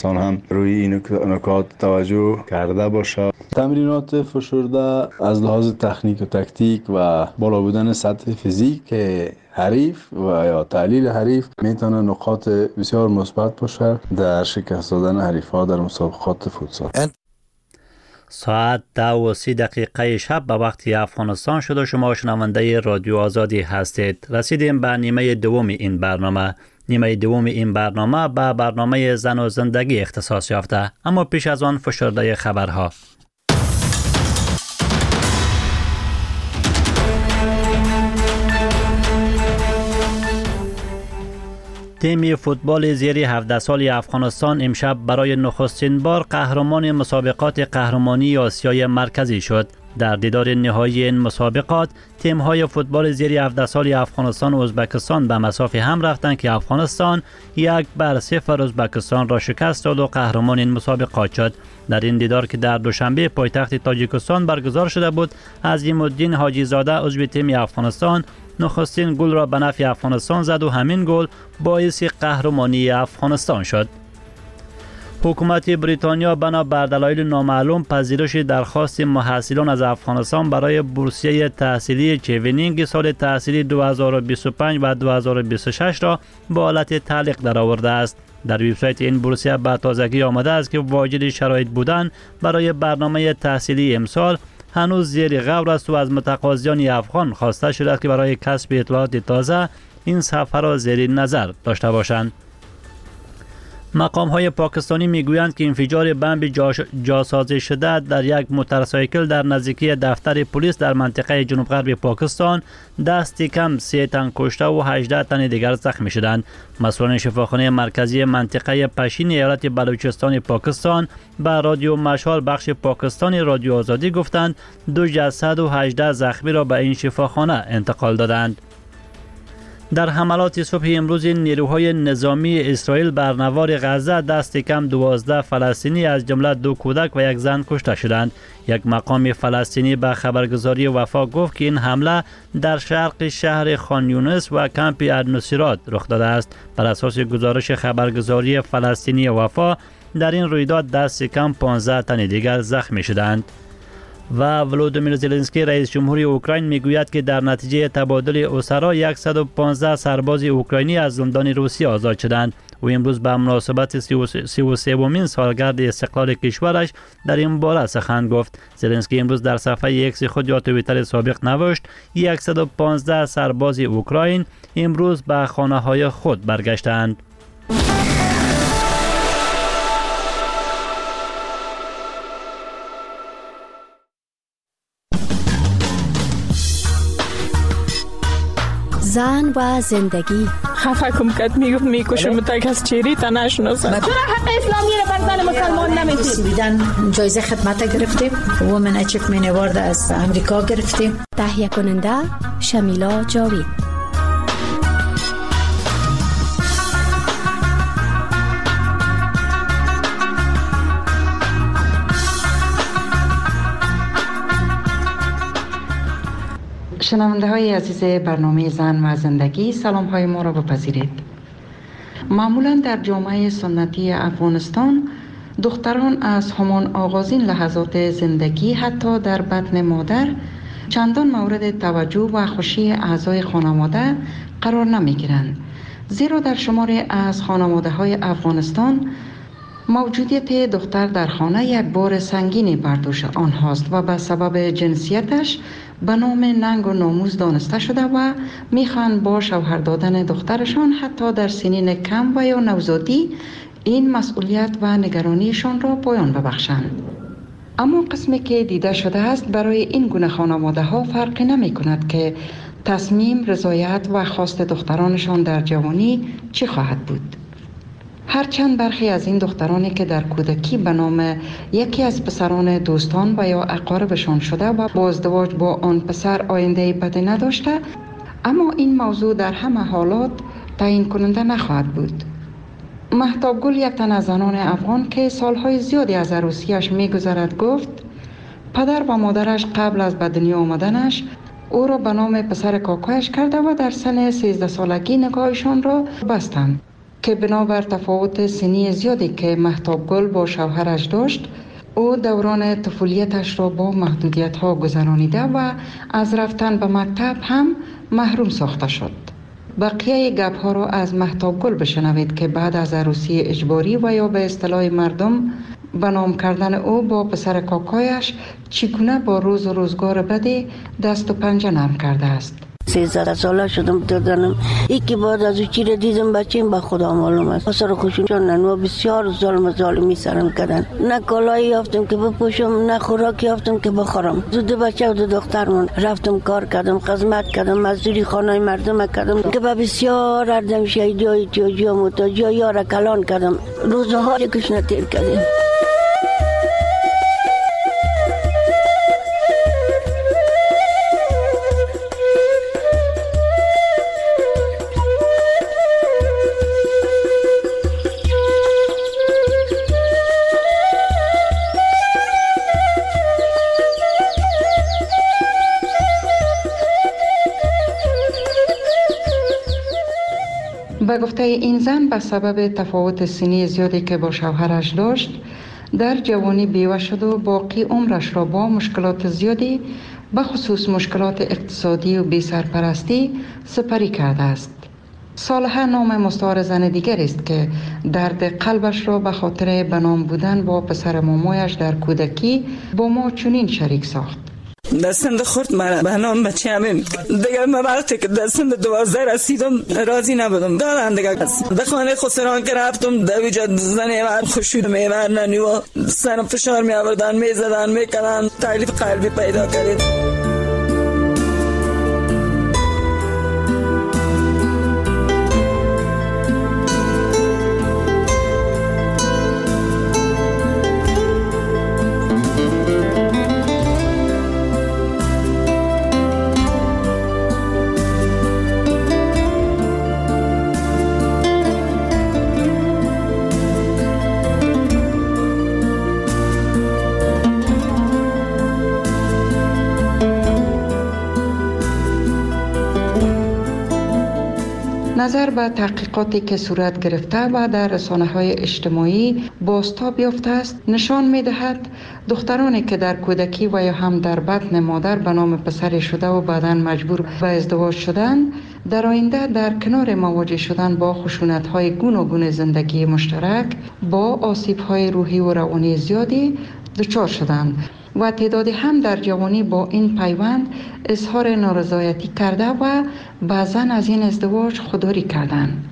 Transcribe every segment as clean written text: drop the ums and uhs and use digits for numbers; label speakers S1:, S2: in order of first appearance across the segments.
S1: انسان هم روی این نکات توجه کرده باشه. تمرینات فشرده از لحاظ تکنیک و تکتیک و بالا بودن سطح فیزیک حریف و یا تحلیل حریف میتونه نقاط بسیار مثبت باشه در شکست دادن حریف‌ها در مسابقات فوتسال.
S2: ساعت 10:30 شب به وقت افغانستان شده. شما شنونده رادیو آزادی هستید. رسیدیم به نیمه دوم این برنامه. نیمه دوم این برنامه به برنامه زن و زندگی اختصاص یافته، اما پیش از آن فشرده خبرها. تیم فوتبال زیر 17 سال افغانستان امشب برای نخستین بار قهرمان مسابقات قهرمانی آسیای مرکزی شد. در دیدار نهایی این مسابقات تیم‌های فوتبال زیر 17 سال افغانستان و ازبکستان به مساف هم رفتند که افغانستان 1-0 ازبکستان را شکست داد و قهرمان این مسابقات شد. در این دیدار که در دوشنبه پایتخت تاجیکستان برگزار شده بود، عظیم الدین حاجی زاده عضو تیم افغانستان نخستین گل را به نفع افغانستان زد و همین گل باعث قهرمانی افغانستان شد. حکومت بریتانیا بنا بر دلایل نامعلوم پذیرش درخواست محصلان از افغانستان برای بورسیه تحصیلی چوینینگ سال تحصیلی 2025 و 2026 را به حالت تعلیق درآورده است. در وبسایت این بورسیه به تازگی آمده است که واجد شرایط بودن برای برنامه تحصیلی امسال هنوز زیر غور است و از متقاضیان افغان خواسته شده است که برای کسب اطلاعات تازه این صفحه را زیر نظر داشته باشند. مقام‌های پاکستانی میگویند که انفجار بمب جاسازی شده در یک موتورسایکل در نزدیکی دفتر پلیس در منطقه جنوب غرب پاکستان دست کم 3 تن کشته و 18 تن دیگر زخمی شدند. مسئولان شفاخانه مرکزی منطقه پشین ایالت بلوچستان پاکستان به رادیو مشال بخش پاکستانی رادیو آزادی گفتند 2 جسد و 18 زخمی را به این شفاخانه انتقال دادند. در حملات صبح امروز نیروهای نظامی اسرائیل بر نوار غزه دست کم 12 فلسطینی از جمله 2 کودک و 1 زن کشته شدند. یک مقام فلسطینی به خبرگزاری وفا گفت که این حمله در شرق شهر خان یونس و کمپ النصیرات رخ داده است. بر اساس گزارش خبرگزاری فلسطینی وفا در این رویداد دست کم 15 تن دیگر زخمی شدند. و ولودیمیر زلنسکی رئیس جمهوری اوکراین میگوید که در نتیجه تبادل اسرا 115 سرباز اوکراینی از زندان روسیه آزاد شدند. او امروز به مناسبت 33مین سالگرد استقلال کشورش در این باره سخن گفت. زلنسکی امروز در صفحه ایکس خود یا توییتر سابق نوشت 115 سرباز اوکراین امروز به خانه‌های خود برگشتند.
S3: زن و زندگی.
S4: خفه کم کت میکشم تک از چیری تا نشناسم.
S5: چرا حق اسلامی رو بر زن مسلمان نمیدید؟
S6: سویدن جایزه خدمت گرفتیم. وومن اچیومنت اوارد از امریکا گرفتیم.
S3: تهیه کننده شمیلا جاوید.
S7: شنونده های عزیز برنامه زن و زندگی، سلام های ما را بپذیرید. معمولا در جامعه سنتی افغانستان دختران از همان آغازین لحظات زندگی حتی در بطن مادر چندان مورد توجه و خوشی اعضای خانواده قرار نمی گیرند، زیرا در شماری از خانواده های افغانستان موجودیت دختر در خانه یک بار سنگینی بر دوش آنهاست و به سبب جنسیتش به نام ننگ و ناموس دانسته شده و میخوان با شوهر دادن دخترشان حتی در سنین کم و یا نوزادی این مسئولیت و نگرانیشان را پایان ببخشند. اما قسمی که دیده شده است برای این گونه خانواده ها فرقی نمی کند که تصمیم، رضایت و خواست دخترانشان در جوانی چی خواهد بود. هرچند برخی از این دخترانی که در کودکی به نام یکی از پسران دوستان و یا اقاربشان شده و با ازدواج با آن پسر آینده بدی نداشته، اما این موضوع در همه حالات تعیین کننده نخواهد بود. مهتاب گل، یک تن از زنان افغان که سالهای زیادی از عروسیش می‌گذرد، گفت پدر و مادرش قبل از به دنیا آمدنش او را به نام پسر کاکایش کرده و در سن 13 سالگی نکاحشان را بستند. که بنابر تفاوت سنی زیادی که مهتاب گل با شوهرش داشت، او دوران طفولیتش را با محدودیت‌ها گذرانیده و از رفتن به مکتب هم محروم ساخته شد. بقیه گپ‌ها را از مهتاب گل بشنوید که بعد از عروسی اجباری و یا به اصطلاح مردم به نام کردن او با پسر کاکایش چگونه با روز و روزگار بدی دست و پنجه نرم کرده است.
S8: 13 ساله شدم دادنم یکی بعد از چی را دیدم بچیم به خدا معلوم است. پسر خوشون چونن و بسیار ظالمی سرم کردن. نه کالایی یافتم که بپوشم، نه خوراکی یافتم که بخورم. دو بچه و دو دخترم رفتم کار کردم، خدمت کردم، مزدوری خانه مردم کردم که به بسیار اردم شهیدی های تیاجی و متاجی ها یار کلان کردم. روزها یکش نتیر کردیم.
S7: به گفته این زن به سبب تفاوت سنی زیادی که با شوهرش داشت در جوانی بیوه شد و باقی عمرش را با مشکلات زیادی به خصوص مشکلات اقتصادی و بی سرپرستی سپری کرده است. صالحه نام مستعار زن دیگر است که درد قلبش را به خاطر بنام بودن با پسر مامایش در کودکی با ما چنین شریک ساخت.
S9: دستم خورد من به نام بچه همین دیگه من وقتی که دستم 12 رسیدم راضی نبودم دارم دیگه در خانه خسران که رفتم در ویجا زنه من خوشید میورنن و سرم فشار می آوردن میزدن میکنن تکلیف قلبی پیدا کردید.
S7: نظر به تحقیقاتی که صورت گرفته و در رسانه‌های اجتماعی بازتاب یافته است نشان می‌دهد دخترانی که در کودکی و یا هم در بطن مادر به نام پسر شده و بعداً مجبور به ازدواج شدند در آینده در کنار مواجه شدن با خشونت‌های گوناگون زندگی مشترک با آسیب‌های روحی و روانی زیادی دچار شدند و تعدادی هم در جوانی با این پیوند اظهار نارضایتی کرده و بعضاً از این ازدواج خودداری کردند.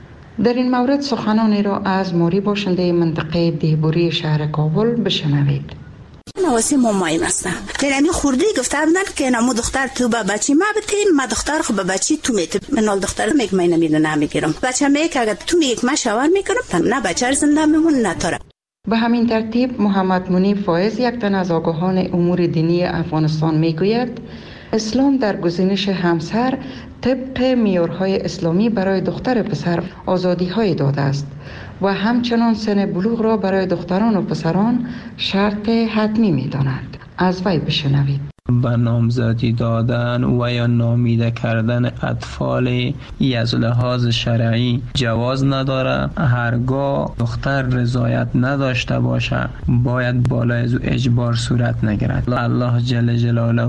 S7: در این مورد سخنانی را از موری باشنده منطقه دیهبوری شهر کابل بشنوید.
S10: نواسی مامایم هستم. درمی خورده گفته بودن که نمو دختر تو با بچی ما بتین ما دختر خب با بچی تو میت منال دختر میگم من نمیگیرم بچه میگه اگه تو میگی من شوهر میکنم نه بچه زنده میمون نه تاره.
S7: به همین ترتیب محمد منیب فایز یک تن از آگاهان امور دینی افغانستان میگوید اسلام در گزینش همسر طبق معیارهای اسلامی برای دختر پسر آزادی‌های داده است و همچنان سن بلوغ را برای دختران و پسران شرط حتمی می‌داند. از وی بشنوید.
S11: به نامزدی دادن و یا نامیده کردن اطفال از لحاظ شرعی جواز نداره. هرگاه دختر رضایت نداشته باشه باید بالای از اجبار صورت نگیرد. الله جل جلاله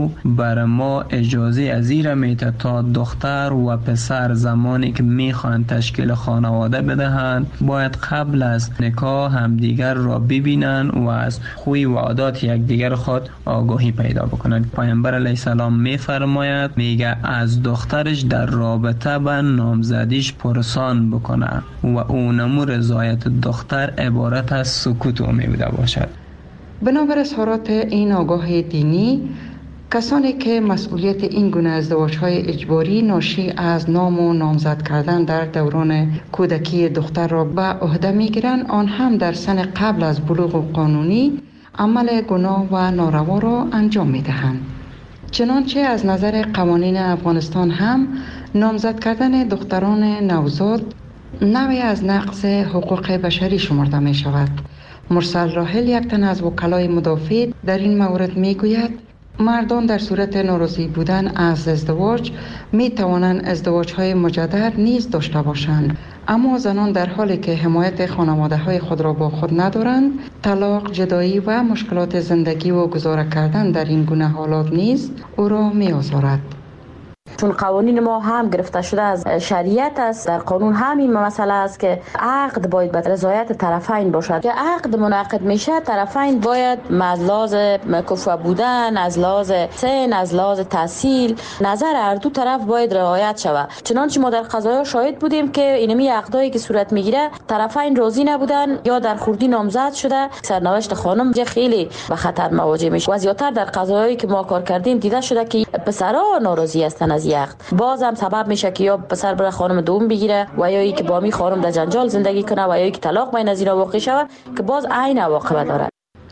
S11: بر ما اجازه ازیر میده تا دختر و پسر زمانی که میخوان تشکیل خانواده بدهند باید قبل از نکاح همدیگر را ببینن و از خوی و عادات یکدیگر خود آگاهی پیدا بکنند. پیامبر علیه السلام میفرماید میگه از دخترش در رابطه با نامزدیش پرسان بکنه و اونمو رضایت دختر عبارت از سکوت او میبوده باشد.
S7: بنابر اظهارات این آگاه دینی کسانی که مسئولیت این گونه ازدواج‌های اجباری ناشی از نام و نامزد کردن در دوران کودکی دختر را به عهده میگیرند آن هم در سن قبل از بلوغ قانونی عمل گناه و ناروا را انجام می‌دهند. چنانچه از نظر قوانین افغانستان هم نامزد کردن دختران نوزاد نوعی از نقض حقوق بشری شمرده می شود. مرسل راحل یک تن از وکلای مدافع در این مورد می گوید مردان در صورت ناراضی بودن از ازدواج می توانند ازدواج‌های مجدد نیز داشته باشند اما زنان در حالی که حمایت خانواده های خود را با خود ندارند، طلاق، جدایی و مشکلات زندگی و گذاره کردن در این گونه حالات نیز او را می آزارد.
S12: چون قوانین ما هم گرفته شده از شریعت است، در قانون همین مسئله است که عقد باید به رضایت طرفین باشد. که عقد منعقد میشه، طرفین باید از لحاظ کفو بودن، از لحاظ سن، از لحاظ تحصیل، نظر هر دو طرف باید رعایت شود. چنانچه ما در قضایا شاهد بودیم که اینمی عقدایی که صورت میگیره طرفین راضی نبودن یا در خوردی نامزد شده، سرنوشت خانم خیلی به خطر مواجه میشه. و زیاتر در قضایایی که ما کار کردیم دیده شده که پسرها ناراضی هستن از عقد، باز هم سبب میشه که یا پسر بره خانم دوم بگیره و یا ای که با می خانم در جنجال زندگی کنه و یا ای که طلاق بین از اینا واقع شود که باز عین عواقب داره.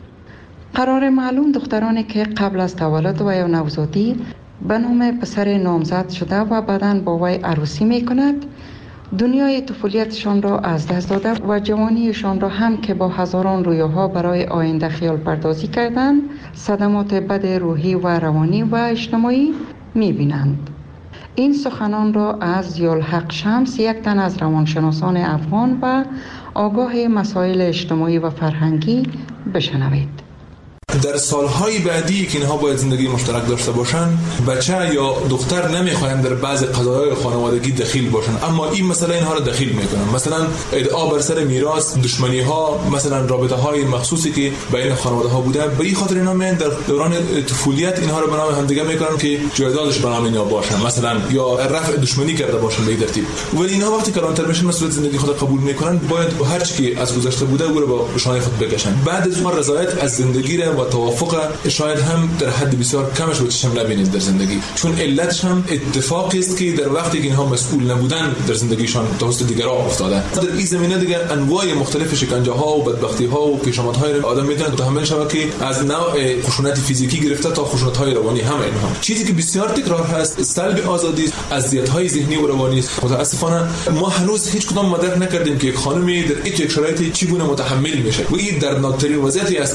S7: قرار معلوم دخترانی که قبل از تولد و یا نوزادی به نام پسر نامزد شده و بعداً با وی عروسی میکند، دنیای طفولیتشان را از دست داده و جوانیشان را هم که با هزاران رویاها برای آینده خیال پردازی کردند، صدمات بد روحی و روانی و اجتماعی می‌بینند. این سخنان را از ضیاءالحق شمس، یک تن از روانشناسان افغان و آگاه مسائل اجتماعی و فرهنگی، بشنوید.
S13: در سالهای بعدی که اینها باید زندگی مشترک داشته باشن، بچه یا دختر نمیخواین در بعض قضایای خانوادگی دخیل باشن، اما این مسئله اینها را دخیل میکنن. مثلا ادعا بر سر میراث، دشمنی ها، مثلا رابطه های مخصوصی که بین خانواده ها بوده، به این خاطر اینا میان در دوران طفولیت اینها را به نام همدیگه میکنن که جایدادش به نام اینا باشن، مثلا یا رفع دشمنی کرده باشن به این ترتیب. ولی اینها وقتی کلانتر میشن، مسئولیت زندگی خود قبول میکنن، باید هر چی که از گذشته بوده او را به شانه خود بکشن. بعد از اون رضایت از زندگی را و توافق شاید هم در حد بسیار کمش رو چشم نبینید در زندگی، چون علتش هم اتفاقی است که در وقتی که اینها مسئول نبودن در زندگیشان توسط دیگران افتاده. در این زمینه دیگه انواع مختلف شکنجه ها و بدبختی ها و پیشامدهای آدم میتونه متحمل شود که از نوع خشونت فیزیکی گرفته تا خشونت های روانی هم اینها. چیزی که بسیار تکرار هست، سلب آزادی، اذیت های ذهنی و روانی است. متاسفانه ما هنوز هیچ کدام مدرک نکردیم که یک خانمی در این شرایط چگونه متحمل میشه و این دردناکترین وضعیتی است.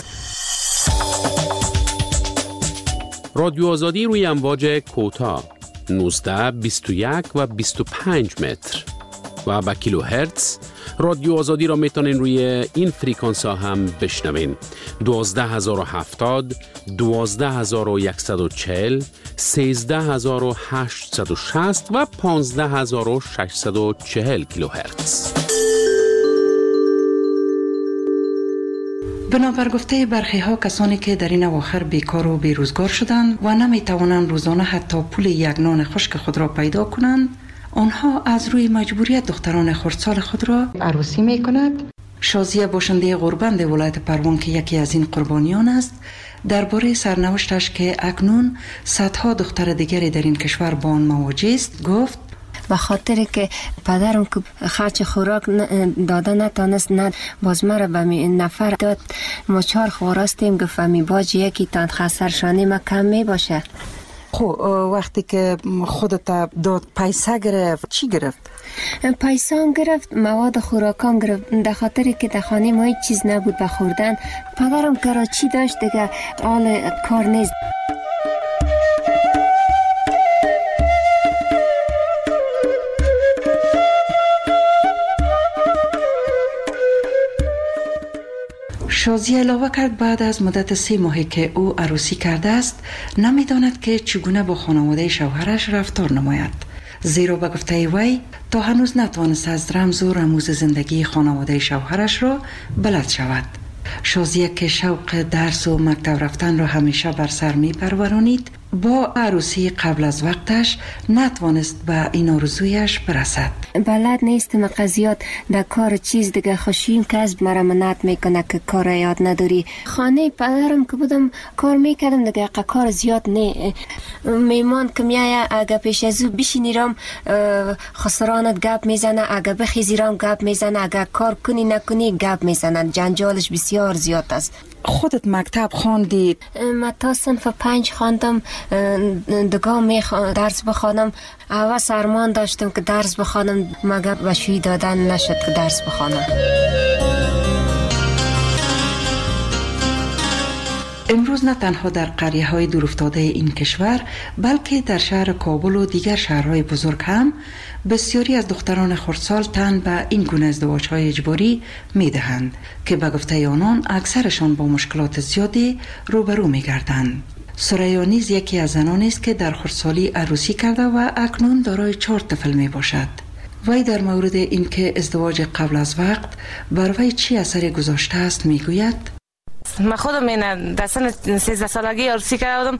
S14: رادیو آزادی روی امواج کوتاه 19، 21 و 25 متر و با کیلو هرتز. رادیو آزادی را میتونین روی این فریکانس ها هم بشنوین: 12070، 12140، 13860 و 15640 کیلو هرتز.
S7: بنابر گفته برخی ها، کسانی که در این اواخر بیکار و بیروزگار شدند و نمی توانند روزانه حتی پول یک نان خشک خود را پیدا کنند، آنها از روی مجبوریت دختران خردسال خود را عروسی می کند. شازیه باشنده غربند ولایت پروان که یکی از این قربانیان است، درباره سرنوشتش که اکنون صدها دختر دیگری در این کشور با آن مواجه است گفت:
S15: به خاطر که پدرم که خرچ خوراک داده نتانست، نه باز مرا به نفر داد. ما 4 خواراستیم، گفت می باج یکی تان خسرشانی ما کم می باشه.
S7: خب وقتی که خودت داد پیسه گرفت، چی گرفت؟
S15: پیسه هم گرفت، مواد خوراکام گرفت. در خاطر که در خانه ما هیچ چیز نبود به خوردن. پدرم کراچی داشت دیگه، حال کار نیست. شازیه علاوه کرد بعد از مدت 3 ماهی که او عروسی کرده است، نمیداند که چگونه با خانواده شوهرش رفتار نماید، زیرا به گفته وی تا هنوز نتوانست از رمز و رموز زندگی خانواده شوهرش را بلد شود. شازیه که شوق درس و مکتب رفتن را همیشه بر سر می پرورانید، با عروسی قبل از وقتش نتوانست به این آرزویش برسد. بلد نیستم قضیات در کار چیز دیگه، خوشیم که از مرا منعت میکنه که کار یاد نداری. خانه پدرم که بودم کار میکردم دیگه، کار زیاد نه. میمان که میایه اگه پیش از او بشینیرم خسرانت گپ میزنه، اگه بخیزیرم گپ میزنه، اگه کار کنی نکنی گپ میزنه. جنجالش بسیار زیاد است.
S7: خودت مکتب خواندی؟
S15: من تا صنف 5 خواندم، دگاه درس بخوانم. اول سرمان داشتم که درس بخوانم، مگر بشوی دادن نشد که درس بخوانم. امروز نه تنها در قریه های دورافتاده این کشور بلکه در شهر کابل و دیگر شهرهای بزرگ هم بسیاری از دختران خردسال تن به این گونه ازدواج های اجباری می دهند که به گفته آنان اکثرشان با مشکلات زیادی روبرو می گردند. سریا نیز یکی از زنانی است که در خردسالی عروسی کرده و اکنون دارای 4 طفل می باشد. وی در مورد اینکه ازدواج قبل از وقت بر وی چی اثری گذاشته است می گوید:
S16: من خودم در سن 13 سالگی عروسی کردم،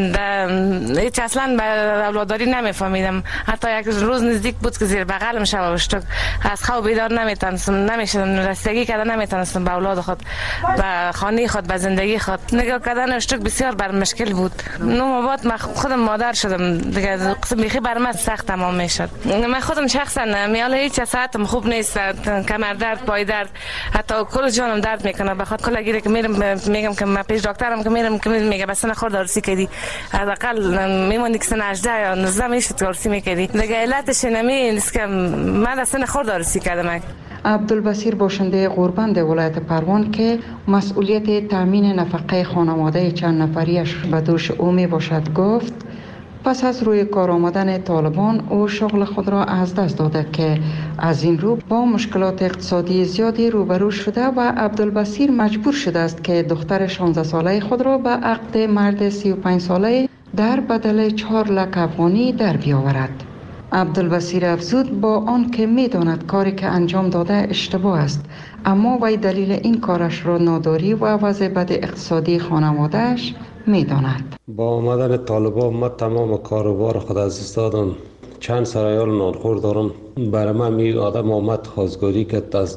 S16: هیچ اصلا به اولاداری نمیفهمیدم. حتی یک روز نزدیک بود که زیر بغلم شب شد، از خواب بیدار نمیشدم، رسیدگی کردن نمیتونستم به اولاد خود، به خانه خود، به زندگی خود. نگاه کردن اشتک بسیار بر مشکل بود. نو بعد من خودم مادر شدم دیگه، قسم بیخی بر من سخت تمام میشد. من خودم شخصا میال هیچ ساعتم خوب نیست، کمر درد، پای درد، حتی کل جانم درد میکنه. بخاطر کلا گیره که میگم که من پیش دکترم که میرم که میگه بس نخورد عروسی کردی، حداقل میمونی که سن 18 یا 19 میشد عروسی میکردی دیگه. علتش نیست که من در سن خورد عروسی کردم.
S7: عبدالبصیر باشنده غوربند ولایت پروان که مسئولیت تامین نفقه خانواده چند نفریش به دوش او می باشد گفت پس از روی کار آمدن طالبان او شغل خود را از دست داده که از این رو با مشکلات اقتصادی زیادی روبرو شده و عبدالبصیر مجبور شده است که دختر 16 ساله خود را به عقد مرد 35 ساله در بدل 4 لک افغانی در بیاورد. عبدالبصیر افزود با آن که می داند کاری که انجام داده اشتباه است، اما وی دلیل این کارش را ناداری و وضع بد اقتصادی خانوادهش می داند.
S17: با آمدن طالبان من تمام کاروبار خود از دست دادم. چند سرایال نانخور دارم. برای من می آدم آمد خواستگاری کرد از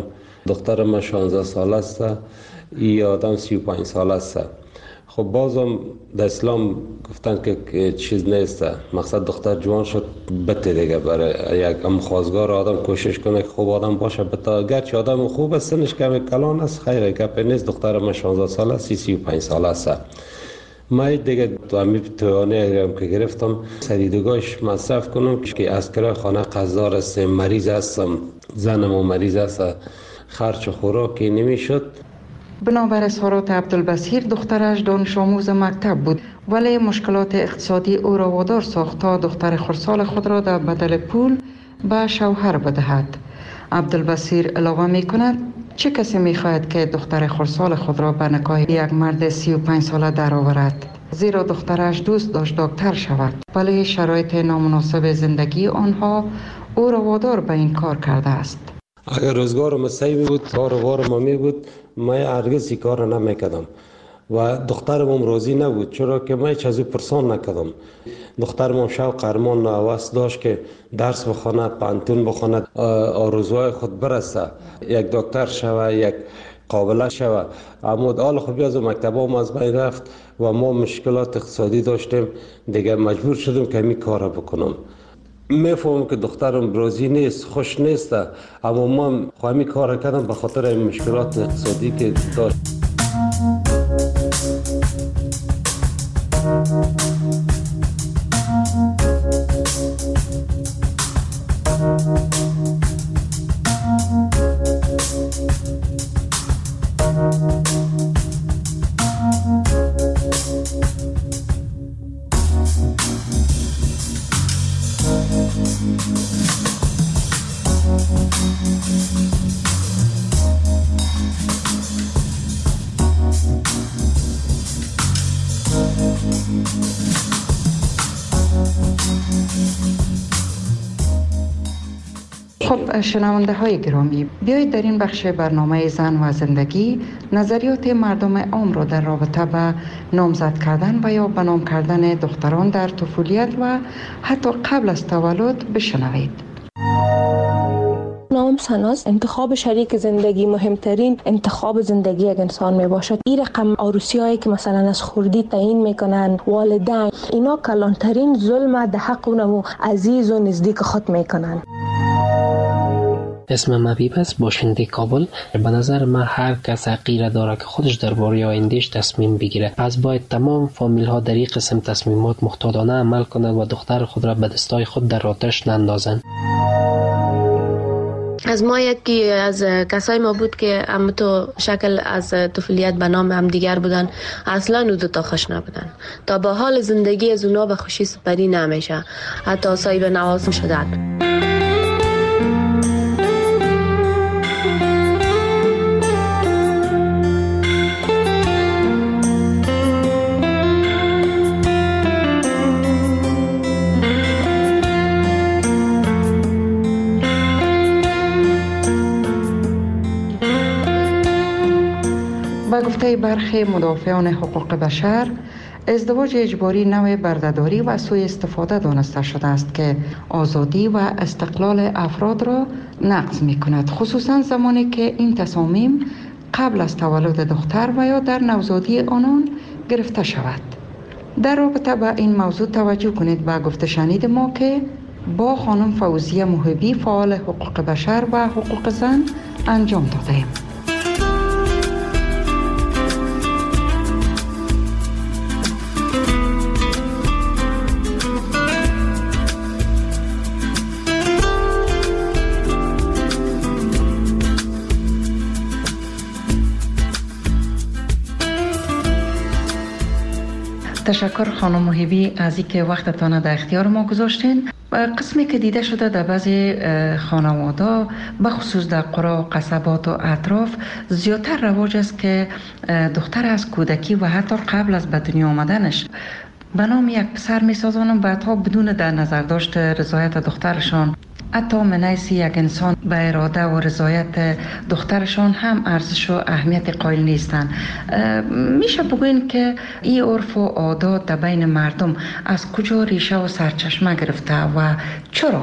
S17: دخترم 16 ساله است، این آدم 35 ساله است. خب بازم در اسلام گفتن که چیز نیست، مقصد دختر جوان شد بته دیگه. برای یک خواستگار آدم کوشش کنه که خوب آدم باشه، بتا گرچه آدم خوب است سنش کم کلان است، خیلی گپ نیست. دختر من 16 ساله است، 35 ساله است. من دیگه توانه که گرفتم سریدگاهش مصرف کنم که از کرای خانه قرضدار است، مریض هستم، زنم مریض است، خرچ و خوراکی نمیشد.
S7: بنابر اظهارات عبدالبصیر دخترش دانش آموز مکتب بود، ولی مشکلات اقتصادی او را وادار ساخت تا دختر خردسال خود را در بدل پول به شوهر بدهد. عبدالبصیر علاوه می کند چه کسی می خواهد که دختر خردسال خود را به نکاح یک مرد 35 ساله درآورد؟ زیرا دخترش دوست داشت دکتر شود، ولی شرایط نامناسب زندگی آنها او را وادار به این کار کرده است.
S17: اگر روزگارم صحیح بود، کاروبارم می بود، من هرگز این کار نمیکردم و دخترم راضی نبود، چرا که من چیزی پرسان نکردم. دخترم شوق ارمان و هوس داشت که درس بخواند، پانتون بخواند، آرزوهای خود برسه، یک دکتر شوه، یک قابله شوه. اما حال خوبی از مکتبام از بین رفت و ما مشکلات اقتصادی داشتیم، دیگه مجبور شدم که می کار بکنم. میفهمم که دخترم راضی نیست، خوش نیست، اما من خواهی کار کردم به خاطر این مشکلات اقتصادی که داشت.
S7: خب شنونده های گرامی، بیایید در این بخش برنامه زن و زندگی نظریات مردم عام را در رابطه به نامزد کردن و یا به نام کردن دختران در طفولیت و حتی قبل از تولد بشنوید.
S18: نام سناس انتخاب شریک زندگی مهمترین انتخاب زندگی یک انسان می باشد. این رقم عروسی هایی که مثلا از خردی تعیین میکنن والدین، اینا کلانترین ظلم در حق اونمو عزیز و نزدیک خود میکنن.
S19: اسمم حبیب است، باشنده کابل. به نظر من هر کس حقیره داره که خودش درباره آیندهش تصمیم بگیره. پس باید تمام فامیل ها در این قسم تصمیمات محتاطانه عمل کنند و دختر خود را به دستای خود در آتش نندازند.
S18: از ما یکی از کسای ما بود که هم تو شکل از طفولیت به نام هم دیگر بودن، اصلا او دو تا خوش نبودن. تا با حال زندگی از اونا به خوشی سپری نمیشه، حتی صاحب نواز شدن.
S7: با گفته برخی مدافعان حقوق بشر، ازدواج اجباری نوع بردهداری و سوء استفاده دانسته شده است که آزادی و استقلال افراد را نقض می کند، خصوصا زمانی که این تصامیم قبل از تولد دختر و یا در نوزادی آنان گرفته شود. در رابطه با این موضوع توجه کنید به گفته شنید ما که با خانم فوزیه محبی فعال حقوق بشر و حقوق زن انجام دادیم. تشکر خانم محبی از اینکه وقتتان در اختیار ما گذاشتین. قسمی که دیده شده در بعضی خانواده به خصوص در قرى و قصبات و اطراف زیادتر رواج است که دختر از کودکی و حتی قبل از به دنیا آمدنش به نام یک پسر می سازند، بعدها بدون در نظر داشت رضایت دخترشان، حتی من حیث یک انسان به اراده و رضایت دخترشان هم ارزش و اهمیت قائل نیستند. میشه بگوین که این عرف و عادات در بین مردم از کجا ریشه و سرچشمه گرفته و چرا؟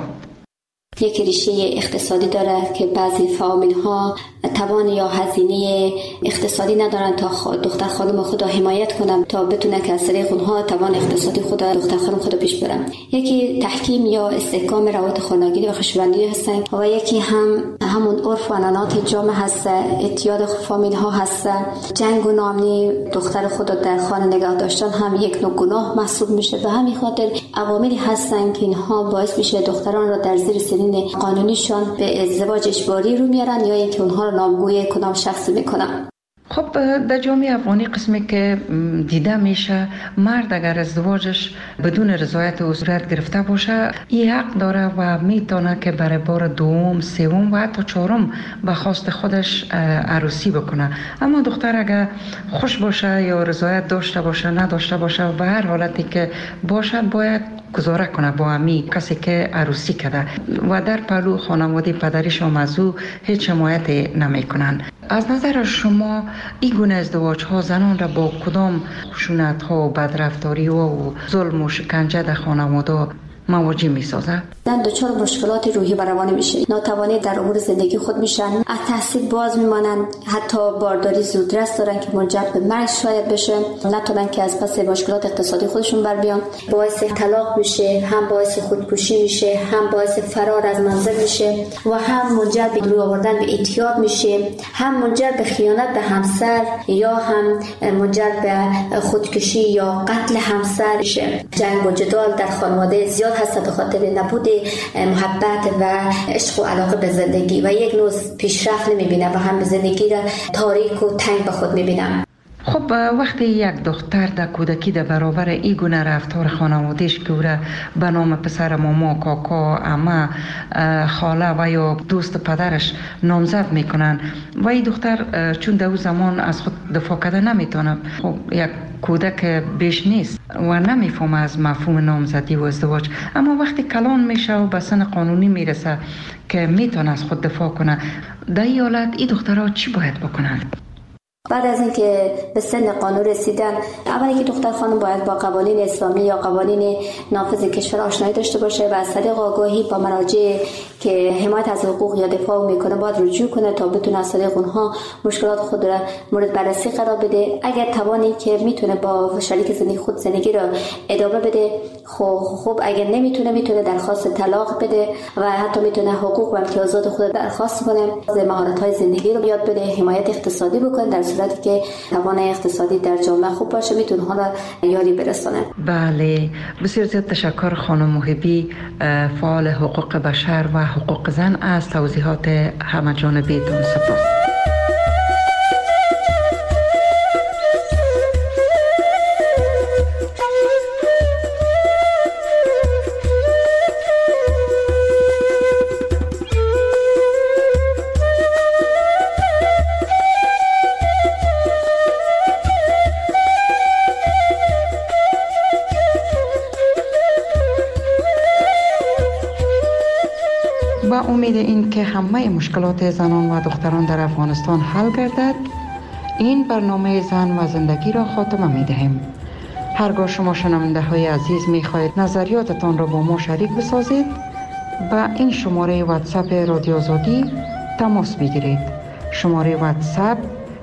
S20: یک ریشه اقتصادی داره که بعضی فامیل ها توان یا هزینه اقتصادی ندارن تا دختر خانم خود را حمایت کنن تا بتونه که از طریق اونها توان اقتصادی خود دختر خانم خود پیش برن. یکی تحکیم یا استحکام روابط خانگی و خوشبندی هستن و یکی همون عرف و عنعنات جامعه هست، اعتیاد فامیل ها هست. جنگ و ناامنی دختر خود در خانه نگاه داشتن هم یک نوع گناه محسوب میشه. به همین خاطر عواملی هستن که اینها باعث میشه دختران را در زیر سنین قانونیشان به ازدواج اجباری رو میارن یا اینکه اونها رو نامگوی کدام شخصی میکنن.
S7: خب در جامعه افغانی قسمی که دیده میشه، مرد اگر ازدواجش بدون رضایت او صورت گرفته باشه، این حق داره و میتونه که برای بار دوم، سوم و حتی چهارم به خواست خودش عروسی بکنه. اما دختر اگر خوش باشه یا رضایت داشته باشه نداشته باشه و به هر حالتی که باشد باید گزاره کنه با امی کسی که عروسی کرده و در پهلو خانواده پدریش و مزو هیچ حمایت نمی کنن. از نظر شما این گونه ازدواج ها زنان را با کدام خشونت ها و بدرفتاری و ظلم و شکنجه در خانواده مواجه می سازد؟
S20: زن دچار مشکلات روحی و روانی میشه، ناتوانی در امور زندگی خود میشن، از تحصیل باز میمانند، حتی بارداری زودرس دارن که منجر به مرگ شاید بشه، نتونن که از پس مشکلات اقتصادی خودشون بر بیان، باعث طلاق میشه، هم باعث خودکشی میشه، هم باعث فرار از منزل میشه و هم منجر به روی آوردن به اعتیاد میشه، هم منجر به خیانت به همسر یا هم منجر به خودکشی یا قتل همسر میشه. جنگ و جدال در خانواده زیاد هست به خاطر نبود محبت و عشق و علاقه به زندگی و یک نوع پیشرفت نمیبینه و هم زندگی را تاریک و تنگ به خود میبینه.
S7: خب وقتی یک دختر در کودکی در برابر این گونه رفتار خانوادهش که او را به نام پسر ماما، کاکا، عمه، خاله و یا دوست پدرش نامزد میکنن و این دختر چون در اون زمان از خود دفاع کرده نمیتونه، خب یک کودک بیش نیست و نمیفهمه از مفهوم نامزدی و ازدواج، اما وقتی کلان میشه و به سن قانونی میرسه که میتونه از خود دفاع کنه، در این حالت این دخترها چی باید بکنن؟
S20: بعد از اینکه به سن قانون رسیدن، اولی که دختر خانم باید با قوانین اسلامی یا قوانین نافذ کشور آشنایی داشته باشه و از طریق آگاهی با مراجع که حمایت از حقوق یا دفاع میکنه باید رجوع کنه تا بتونه از طریق اونها مشکلات خود را مورد بررسی قرار بده. اگر توانی که میتونه با شریک زندگی خود زندگی را ادامه بده، خب اگر نمیتونه میتونه درخواست طلاق بده و حتی میتونه حقوق و امتیازات خود درخواست کنه، مهارت‌های زندگی رو یاد بده، حمایت اقتصادی بکنه در صورتی که توانایی اقتصادی در جامعه خوب باشه میتونه ها را یاری برسونه.
S7: بله، بسیار زیاد تشکر خانم محبی، فعال حقوق بشر و حقوق زن، از توضیحات همه جانبیتون. سپاس. با امید این که همه مشکلات زنان و دختران در افغانستان حل گردد، این برنامه زن و زندگی را خاتمه می دهیم. هرگاه شما شنونده های عزیز می خواهید نظریاتتان را با ما شریک بسازید، با این شماره واتساپ رادیو آزادی تماس بگیرید. شماره واتساپ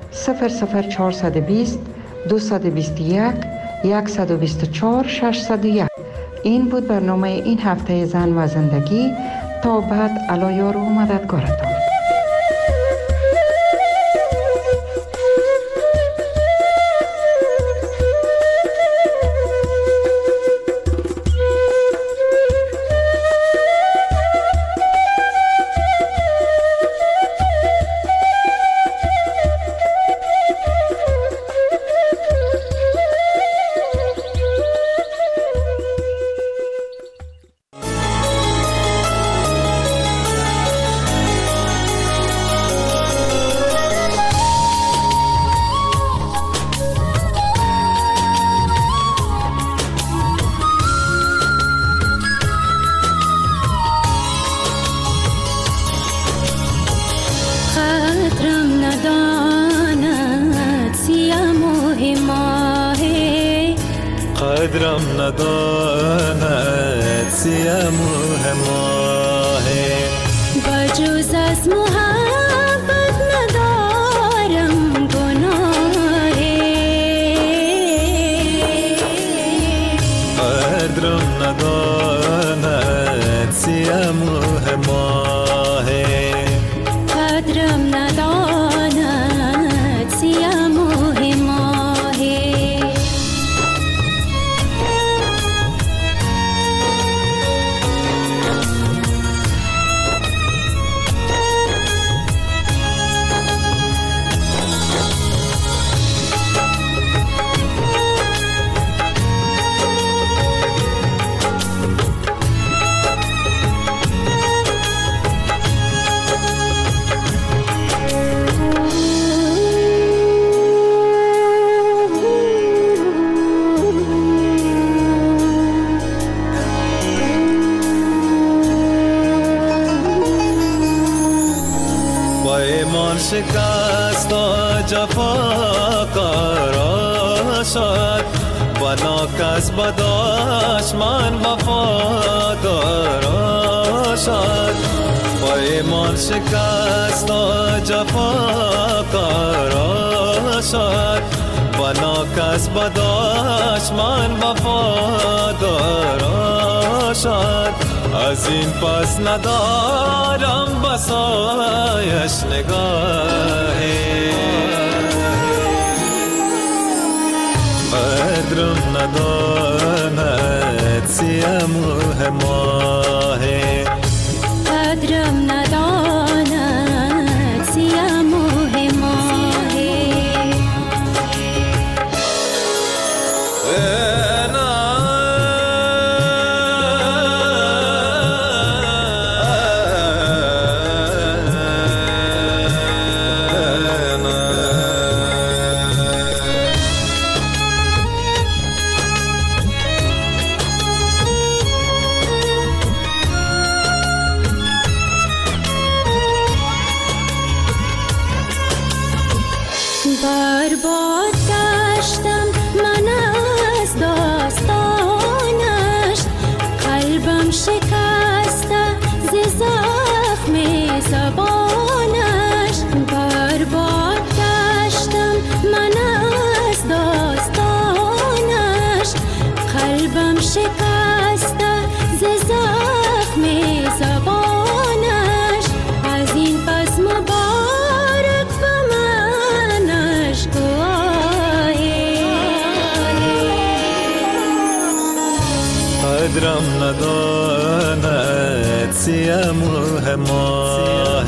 S7: 00420 221 124 601. این بود برنامه این هفته زن و زندگی. تا بعد، علایار و مددگارتان.
S21: قدرم نداند سیم و هماه،
S22: بجز از محبت ندارم گناه.
S21: قدرم نداند سیم و هماه،
S22: قدرم نداند سیم و هماه.
S21: شکست و جفا قرار شد، بنا کس بداش من وفادار شد. با ایمان شکست و جفا قرار شد، بنا کس بداش من وفادار شد. از این پس ندارم بسایش نگاهی، قدرم نداند سیم و هماهی،
S22: قدرم نداند سیم و هماهی. برباد گشتم من از داستانش، قلبم شکسته ز زخم زبانش. برباد گشتم من از داستانش، قلبم شکسته ز زخم زبانش. از این پس مبارک به منش
S21: قدرم نداند سیموه ماه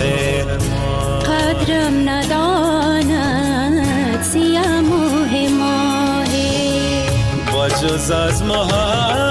S22: قدرم نداند سیموه ماه
S21: با جز از محبت